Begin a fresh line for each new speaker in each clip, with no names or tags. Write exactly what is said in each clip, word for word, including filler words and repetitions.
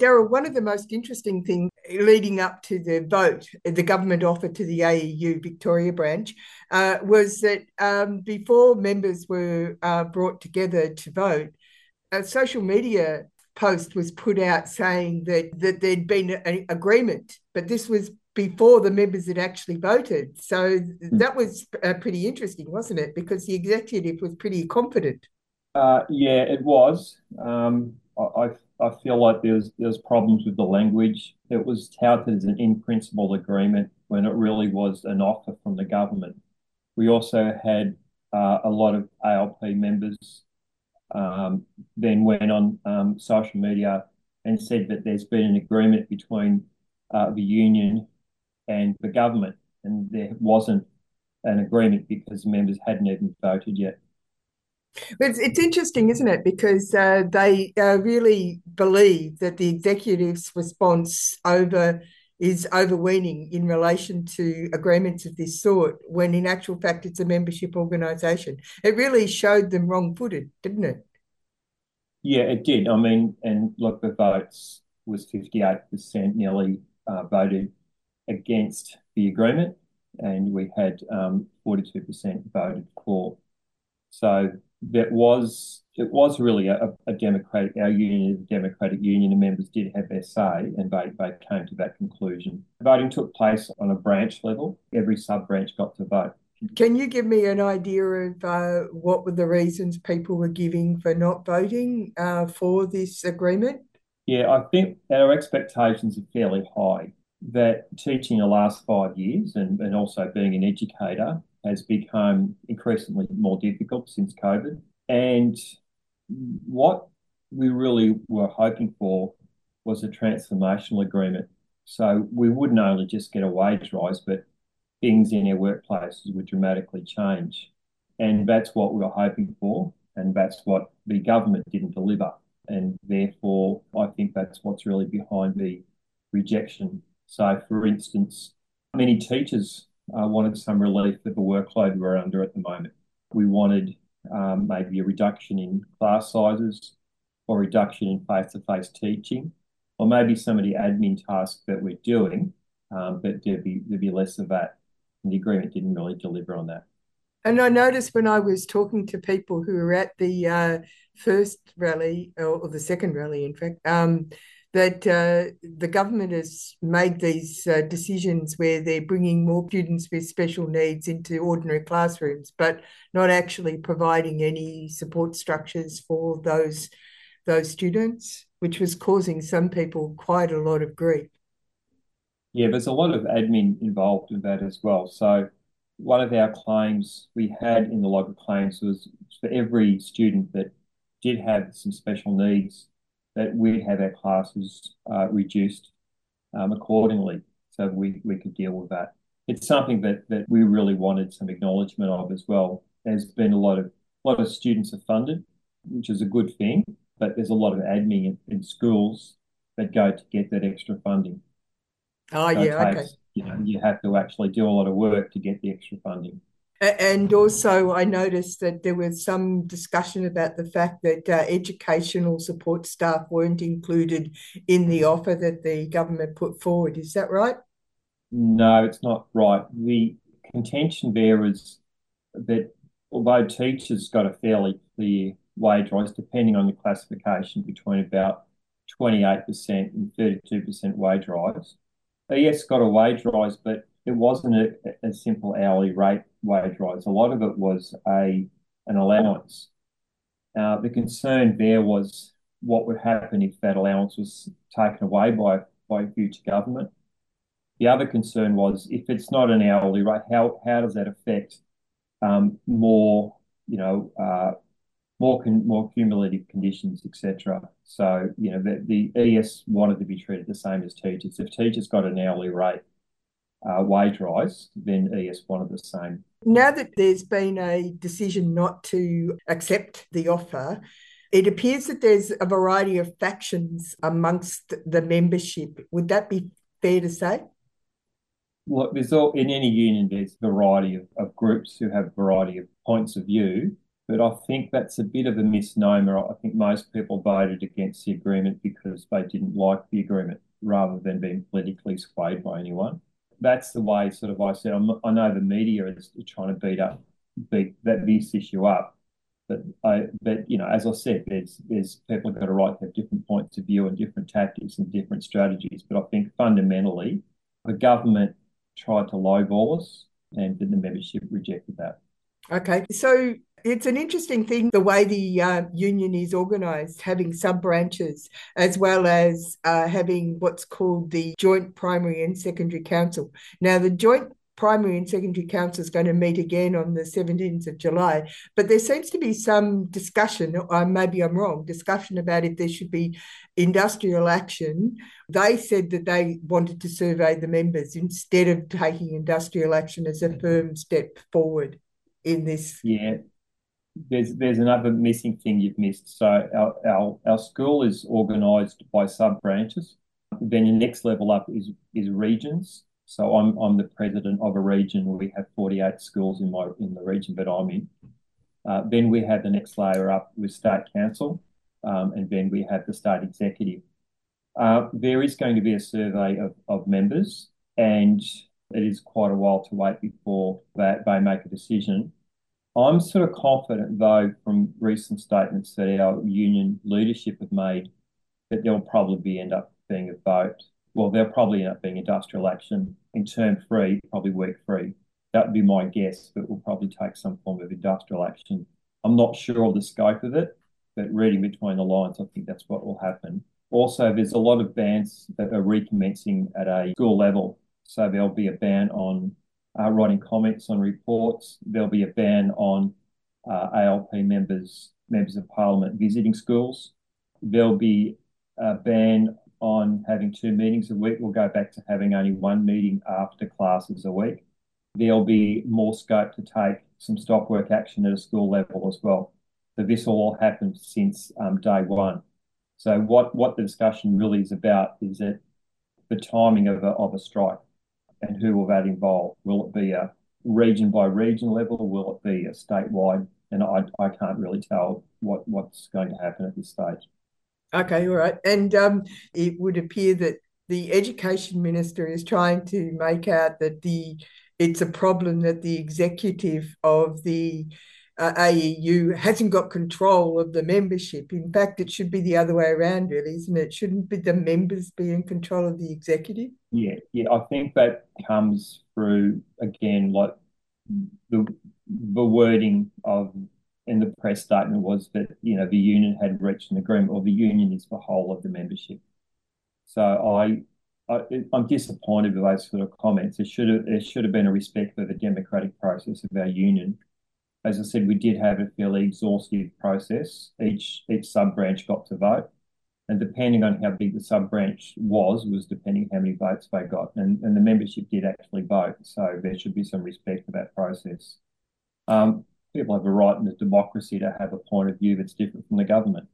Daryl, one of the most interesting things leading up to the vote, the government offer to the A E U Victoria branch, uh, was that um, before members were uh, brought together to vote, a social media post was put out saying that, that there'd been an agreement, but this was before the members had actually voted. So that was uh, pretty interesting, wasn't it? Because the executive was pretty confident.
Uh, yeah, it was. Um, I, I feel like there's there's problems with the language. It was touted as an in-principle agreement when it really was an offer from the government. We also had uh, a lot of A L P members um, then went on um, social media and said that there's been an agreement between uh, the union and the government, and there wasn't an agreement because the members hadn't even voted yet.
But it's, it's interesting, isn't it? Because uh, they uh, really believe that the executive's response over is overweening in relation to agreements of this sort, when in actual fact it's a membership organisation. It really showed them wrong-footed, didn't it?
Yeah, it did. I mean, and look, the votes was fifty-eight percent nearly uh, voted against the agreement, and we had um, forty-two percent voted for. So that was it was really a, a democratic, our union, a democratic union, and members did have their say, and they, they came to that conclusion. Voting took place on a branch level. Every sub branch got to vote.
Can you give me an idea of uh, what were the reasons people were giving for not voting uh, for this agreement?
Yeah, I think our expectations are fairly high. That teaching the last five years and, and also being an educator has become increasingly more difficult since COVID. And what we really were hoping for was a transformational agreement. So we wouldn't only just get a wage rise, but things in our workplaces would dramatically change. And that's what we were hoping for. And that's what the government didn't deliver. And therefore, I think that's what's really behind the rejection. So, for instance, many teachers uh, wanted some relief of the workload we're under at the moment. We wanted um, maybe a reduction in class sizes or reduction in face-to-face teaching, or maybe some of the admin tasks that we're doing, um, but there'd be, there'd be less of that. And the agreement didn't really deliver on that.
And I noticed when I was talking to people who were at the uh, first rally, or, or the second rally, in fact, um, that uh, the government has made these uh, decisions where they're bringing more students with special needs into ordinary classrooms, but not actually providing any support structures for those those students, which was causing some people quite a lot of grief.
Yeah, there's a lot of admin involved in that as well. So one of our claims we had in the log of claims was for every student that did have some special needs, that we'd have our classes uh, reduced um, accordingly, so we we could deal with that. It's something that that we really wanted some acknowledgement of as well. There's been a lot of a lot of students are funded, which is a good thing, but there's a lot of admin in, in schools that go to get that extra funding.
Oh,
So it
yeah, okay.
takes, you know, you have to actually do a lot of work to get the extra funding.
And also, I noticed that there was some discussion about the fact that uh, educational support staff weren't included in the offer that the government put forward. Is that right?
No, it's not right. The contention there is that although teachers got a fairly clear wage rise, depending on the classification, between about twenty-eight percent and thirty-two percent wage rise. They, yes, got a wage rise, but it wasn't a, a simple hourly rate wage rise. A lot of it was a an allowance. Uh, the concern there was what would happen if that allowance was taken away by by a future government. The other concern was if it's not an hourly rate, how how does that affect um, more, you know, uh, more con more cumulative conditions, et cetera. So, you know, the, the E S wanted to be treated the same as teachers. If teachers got an hourly rate uh, wage rise, then E S wanted the same.
Now that there's been a decision not to accept the offer, it appears that there's a variety of factions amongst the membership. Would that be fair to say?
Look, there's all in any union, there's a variety of, of groups who have a variety of points of view. But I think that's a bit of a misnomer. I think most people voted against the agreement because they didn't like the agreement rather than being politically swayed by anyone. That's the way sort of I said, I'm, I know the media is trying to beat up, beat that this issue up. But I, but you know, as I said, there's there's people have got a right to have different points of view and different tactics and different strategies. But I think fundamentally, the government tried to lowball us, and the membership rejected that.
Okay, so it's an interesting thing the way the uh, union is organised, having sub branches as well as uh, having what's called the Joint Primary and Secondary Council. Now, the Joint Primary and Secondary Council is going to meet again on the seventeenth of July, but there seems to be some discussion, or maybe I'm wrong, discussion about if there should be industrial action. They said that they wanted to survey the members instead of taking industrial action as a firm step forward in this.
Yeah, there's there's another missing thing you've missed. So our our, our school is organised by sub branches. Then the next level up is is regions. So I'm I'm the president of a region where we have forty-eight schools in my in the region that I'm in. Uh, then we have the next layer up with state council, um, and then we have the state executive. Uh, there is going to be a survey of, of members, and it is quite a while to wait before that they make a decision. I'm sort of confident, though, from recent statements that our union leadership have made, that there'll probably be end up being a vote. Well, there'll probably end up being industrial action in term three, probably week three. That would be my guess, but we'll probably take some form of industrial action. I'm not sure of the scope of it, but reading between the lines, I think that's what will happen. Also, there's a lot of bans that are recommencing at a school level. So there'll be a ban on uh, writing comments on reports. There'll be a ban on uh, A L P members, members of parliament visiting schools. There'll be a ban on having two meetings a week. We'll go back to having only one meeting after classes a week. There'll be more scope to take some stop work action at a school level as well. So this will all happen since um, day one. So what, what the discussion really is about is that the timing of a, of a strike and who will that involve? Will it be a region by region level or will it be a statewide? And I, I can't really tell what, what's going to happen at this stage.
Okay, all right. And um, it would appear that the education minister is trying to make out that the it's a problem that the executive of the uh, A E U hasn't got control of the membership. In fact, it should be the other way around, really, isn't it? Shouldn't be the members be in control of the executive?
Yeah, yeah. I think that comes through again, like the the wording of in the press statement was that you know the union had reached an agreement, or the union is the whole of the membership. So I, I I'm disappointed with those sort of comments. There should have there should have been a respect for the democratic process of our union. As I said, we did have a fairly exhaustive process. Each each sub branch got to vote, and depending on how big the sub branch was, was depending how many votes they got, and and the membership did actually vote. So there should be some respect for that process. Um, people have a right in a democracy to have a point of view that's different from the government.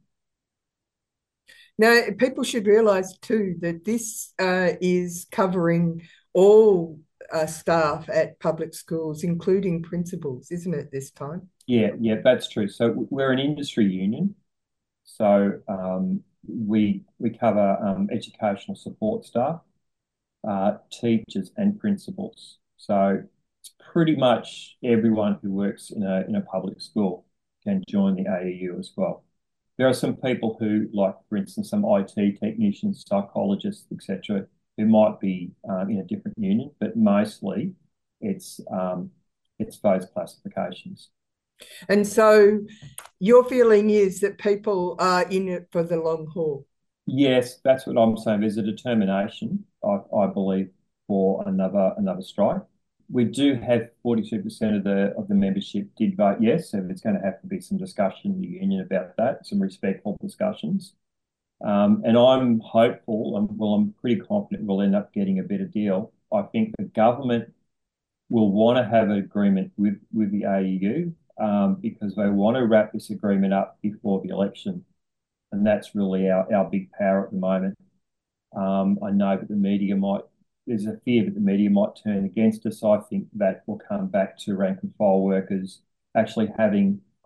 Now, people should realise too that this uh, is covering all uh, staff at public schools, including principals, isn't it, this time?
Yeah, yeah, that's true. So we're an industry union. So um, we we cover um, educational support staff, uh, teachers, and principals. So it's pretty much everyone who works in a in a public school can join the A E U as well. There are some people who, like for instance, some I T technicians, psychologists, et cetera, who might be um, in a different union, but mostly it's um, it's those classifications.
And so your feeling is that people are in it for the long haul.
Yes, that's what I'm saying. There's a determination, I, I believe, for another another strike. We do have forty-two percent of the of the membership did vote yes, so there's going to have to be some discussion in the union about that, some respectful discussions. Um, and I'm hopeful, and well, I'm pretty confident we'll end up getting a better deal. I think the government will want to have an agreement with, with the A E U um, because they want to wrap this agreement up before the election. And that's really our, our big power at the moment. Um, I know that the media might, there's a fear that the media might turn against us. I think that will come back to rank and file workers actually having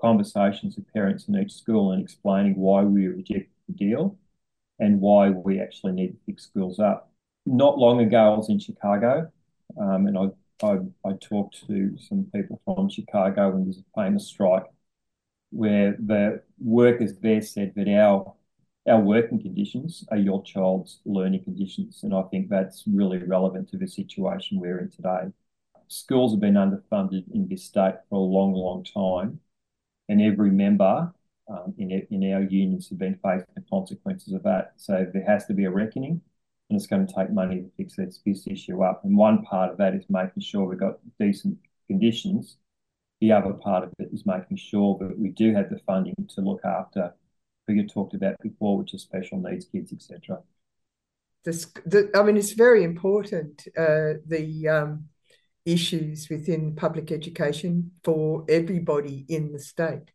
conversations with parents in each school and explaining why we rejected the deal and why we actually need to fix schools up. Not long ago, I was in Chicago, um, and I, I I talked to some people from Chicago, and there's a famous strike where the workers there said that our our working conditions are your child's learning conditions, and I think that's really relevant to the situation we're in today. Schools have been underfunded in this state for a long, long time, and every member um, in, in our unions have been facing the consequences of that. So there has to be a reckoning, and it's going to take money to fix this, this issue up. And one part of that is making sure we've got decent conditions. The other part of it is making sure that we do have the funding to look after who you talked about before, which is special needs kids, et cetera.
The, the, I mean, it's very important, uh, the um, issues within public education for everybody in the state.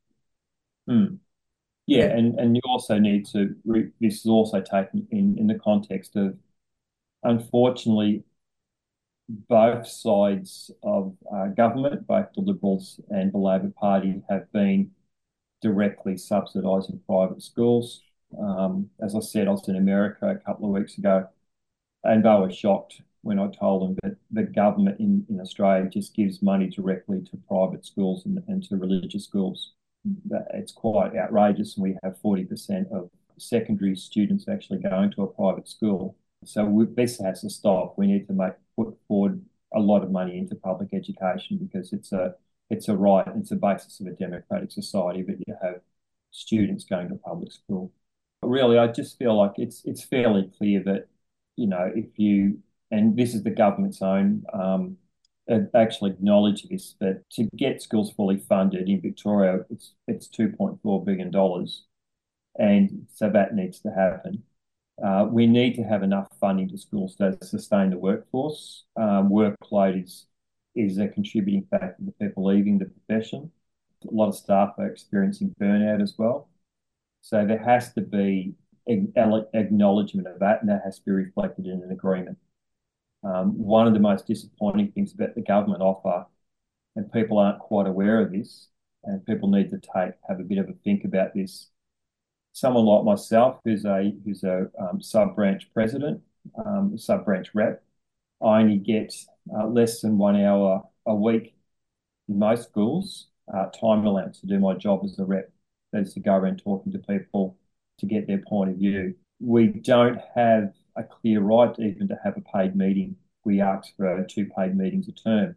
Mm. Yeah, yeah, and, and you also need to, re- this is also taken in, in the context of, unfortunately, both sides of uh, government, both the Liberals and the Labor Party, have been directly subsidising private schools. Um, as I said, I was in America a couple of weeks ago, and they were shocked when I told them that the government in, in Australia just gives money directly to private schools and, and to religious schools. It's quite outrageous, and we have forty percent of secondary students actually going to a private school. So we, this has to stop. We need to make put forward a lot of money into public education because it's a it's a right, it's a basis of a democratic society that you have students going to public school. But really, I just feel like it's it's fairly clear that, you know, if you, and this is the government's own um, actually acknowledge this, that to get schools fully funded in Victoria, it's it's two point four billion dollars, and so that needs to happen. Uh, we need to have enough funding to schools to sustain the workforce. Um, workload is is a contributing factor to people leaving the profession. A lot of staff are experiencing burnout as well. So there has to be acknowledgement of that, and that has to be reflected in an agreement. Um, one of the most disappointing things about the government offer, and people aren't quite aware of this, and people need to take have a bit of a think about this. Someone like myself, who's a who's a um, sub branch president, um, sub branch rep, I only get uh, less than one hour a week in most schools uh, time allowance to do my job as a rep. That is to go around talking to people to get their point of view. We don't have a clear right even to have a paid meeting. We ask for two paid meetings a term.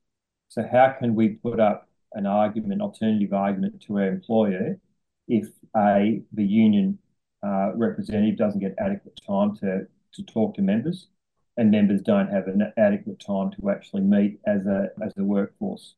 So how can we put up an argument, alternative argument to our employer if a the union uh, representative doesn't get adequate time to, to talk to members, and members don't have an adequate time to actually meet as a as a workforce?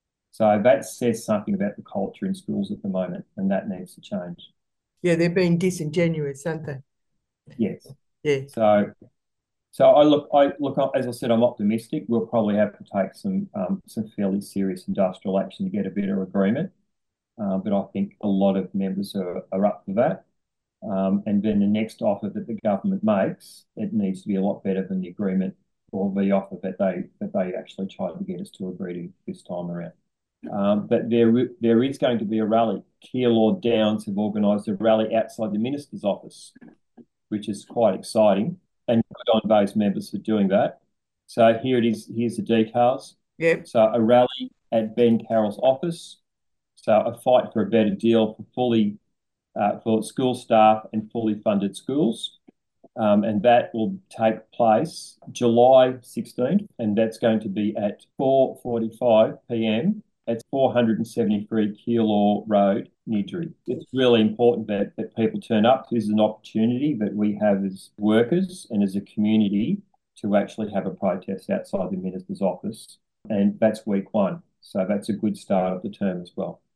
So that says something about the culture in schools at the moment, and that needs to change.
Yeah, they're being disingenuous, aren't they?
Yes.
Yeah.
So, so I look, I look, as I said, I'm optimistic. We'll probably have to take some um, some fairly serious industrial action to get a better agreement, uh, but I think a lot of members are, are up for that. Um, and then the next offer that the government makes, it needs to be a lot better than the agreement or the offer that they that they actually tried to get us to agree to this time around. Um, but there, there is going to be a rally. Keilor Downs have organised a rally outside the minister's office, which is quite exciting, and good on those members for doing that. So here it is. Here's the details.
Yep.
So a rally at Ben Carroll's office. So a fight for a better deal for fully uh, for school staff and fully funded schools. Um, and that will take place July sixteenth, and that's going to be at four forty-five p m at four seventy-three Keilor Road, Niddrie. It's really important that, that people turn up. This is an opportunity that we have as workers and as a community to actually have a protest outside the minister's office, and that's week one. So that's a good start of the term as well.